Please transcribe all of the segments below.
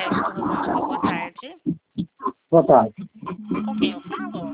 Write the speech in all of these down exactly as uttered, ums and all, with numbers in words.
Crédito Rosângela, boa tarde. Boa tarde. Com quem eu falo?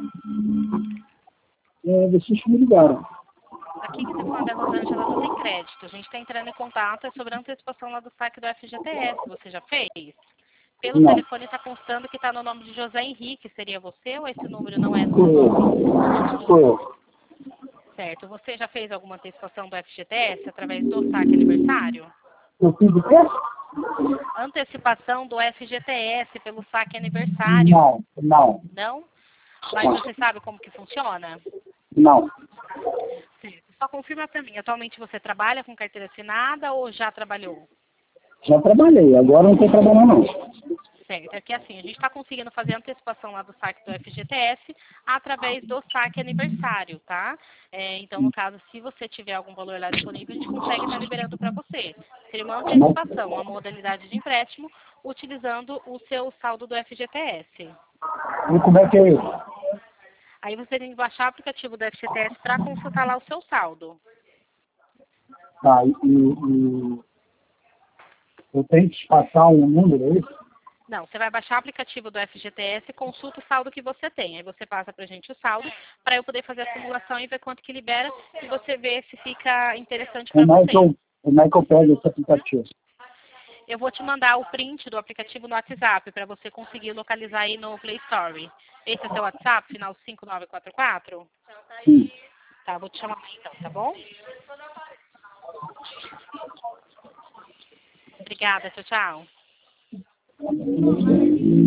É, vocês me ligaram. Aqui que está falando é a Rosângela do Tem Crédito. A gente está entrando em contato é sobre a antecipação lá do saque do F G T S. Você já fez? Pelo Não. telefone está constando que está no nome de José Henrique. Seria você ou esse número não é do Sou seu eu. nome? Sou eu. Certo. Você já fez alguma antecipação do F G T S através do saque aniversário? Eu fiz o quê? Antecipação do F G T S pelo saque aniversário. Não, não, Não? Mas você sabe como que funciona? não. Certo. Só confirma para mim. Atualmente você trabalha com carteira assinada ou já trabalhou? Já trabalhei, agora não estou trabalhando não. Certo. É que assim, a gente está conseguindo fazer a antecipação lá do saque do F G T S através do saque aniversário, tá? É, então, no caso, se você tiver algum valor lá disponível, a gente consegue estar liberando para você. Seria uma antecipação, uma modalidade de empréstimo, utilizando o seu saldo do F G T S. E como é que é isso? Aí você tem que baixar o aplicativo do F G T S para consultar lá o seu saldo. Tá, e, e eu tenho que te passar um número, é isso? Não, você vai baixar o aplicativo do F G T S e consulta o saldo que você tem. Aí você passa pra gente o saldo para eu poder fazer a simulação e ver quanto que libera e você ver se fica interessante para Como é, que você. eu, como é que eu pego esse aplicativo? Eu vou te mandar o print do aplicativo no WhatsApp para você conseguir localizar aí no Play Store. Esse é seu WhatsApp, final cinco nove quatro quatro? Sim. Tá, vou te chamar então, tá bom? Obrigada, tchau, tchau.